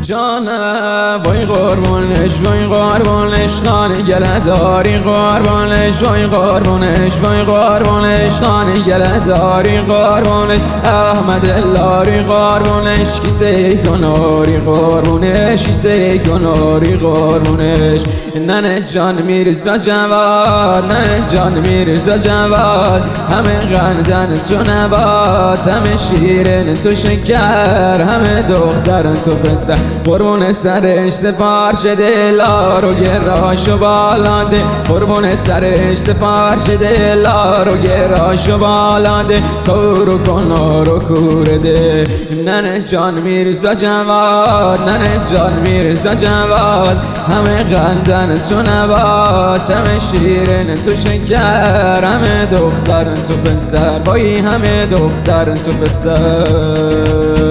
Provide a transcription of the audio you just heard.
جانم وای قربونش وای قربونش خانه گله داری قربونش وای قربونش وای قربونش خانه گله داری قربونش احمد لاری قربونش کیسه کناری قربونش کیسه کناری قربونش ننه جان میرزا جواد ننه جان میرزا جواد همه قندن تو نبات همه شیرین تو شکر همه دخترن تو پسر قربون سرش سپار شده لارو گراشو بالاده قربون سرش سپار شده لارو گراشو بالاده کورو کنارو کورده ننه جان میرزا جواد ننه جان میرزا جواد همه قندن تو نبات همه شیرین تو شکر همه دخترن تو پسر بایی همه دخترن تو پسر